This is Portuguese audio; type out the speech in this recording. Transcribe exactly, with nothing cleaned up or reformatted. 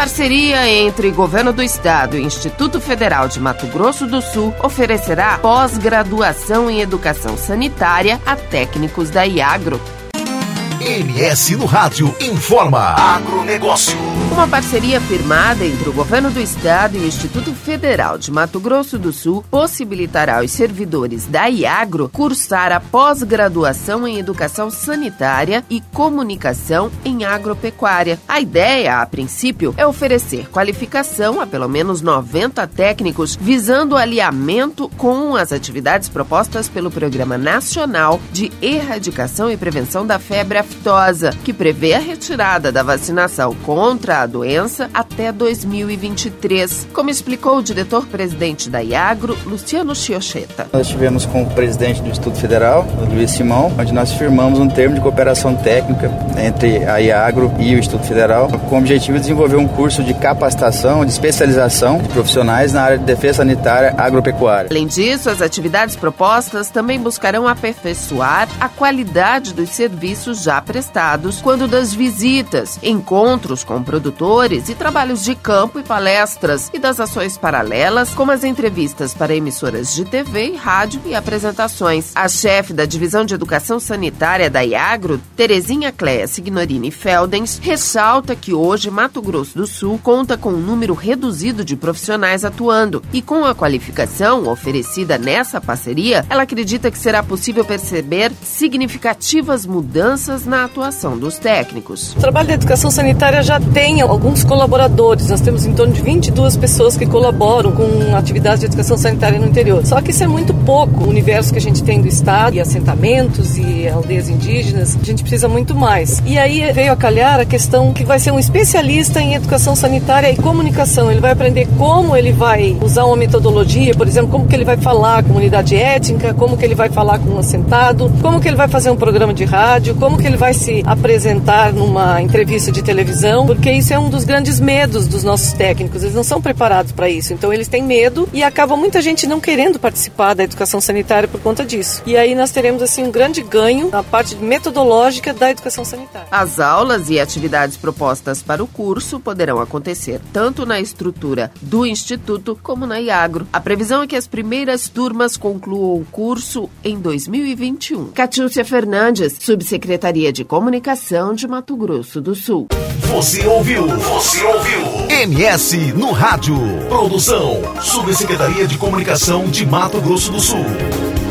parceria entre Governo do Estado e Instituto Federal de Mato Grosso do Sul oferecerá pós-graduação em Educação Sanitária a técnicos da Iagro. M S no Rádio informa. Agronegócio. Uma parceria firmada entre o Governo do Estado e o Instituto Federal de Mato Grosso do Sul possibilitará aos servidores da Iagro cursar a pós-graduação em Educação Sanitária e Comunicação em Agropecuária. A ideia, a princípio, é oferecer qualificação a pelo menos noventa técnicos, visando o alinhamento com as atividades propostas pelo Programa Nacional de Erradicação e Prevenção da Febre Aftosa, que prevê a retirada da vacinação contra a doença até dois mil e vinte e três, como explicou o diretor-presidente da Iagro, Luciano Chiocheta. Nós estivemos com o presidente do Instituto Federal, o Luiz Simão, onde nós firmamos um termo de cooperação técnica entre a Iagro e o Instituto Federal, com o objetivo de desenvolver um curso de capacitação, de especialização de profissionais na área de defesa sanitária agropecuária. Além disso, as atividades propostas também buscarão aperfeiçoar a qualidade dos serviços já prestados quando das visitas, encontros com produtores e trabalhos de campo e palestras, e das ações paralelas, como as entrevistas para emissoras de T V e rádio e apresentações. A chefe da Divisão de Educação Sanitária da Iagro, Terezinha Cléia Signorini Feldens, ressalta que hoje Mato Grosso do Sul conta com um número reduzido de profissionais atuando, e com a qualificação oferecida nessa parceria, ela acredita que será possível perceber significativas mudanças na atuação dos técnicos. O trabalho da educação sanitária já tem alguns colaboradores, nós temos em torno de vinte e duas pessoas que colaboram com atividades de educação sanitária no interior. Só que isso é muito pouco. O universo que a gente tem do estado, e assentamentos e aldeias indígenas, a gente precisa muito mais. E aí veio a calhar a questão que vai ser um especialista em educação sanitária e comunicação. Ele vai aprender como ele vai usar uma metodologia, por exemplo, como que ele vai falar com a comunidade étnica, como que ele vai falar com um assentado, como que ele vai fazer um programa de rádio, como que ele vai se apresentar numa entrevista de televisão, porque isso é um dos grandes medos dos nossos técnicos. Eles não são preparados para isso, então eles têm medo e acaba muita gente não querendo participar da educação sanitária por conta disso. E aí nós teremos assim um grande ganho na parte metodológica da educação sanitária. As aulas e atividades propostas para o curso poderão acontecer tanto na estrutura do Instituto como na Iagro. A previsão é que as primeiras turmas concluam o curso em dois mil e vinte e um. Catiúcia Fernandes, Subsecretaria de Comunicação de Mato Grosso do Sul. Você ouviu? Você ouviu? M S no Rádio. Produção, Subsecretaria de Comunicação de Mato Grosso do Sul.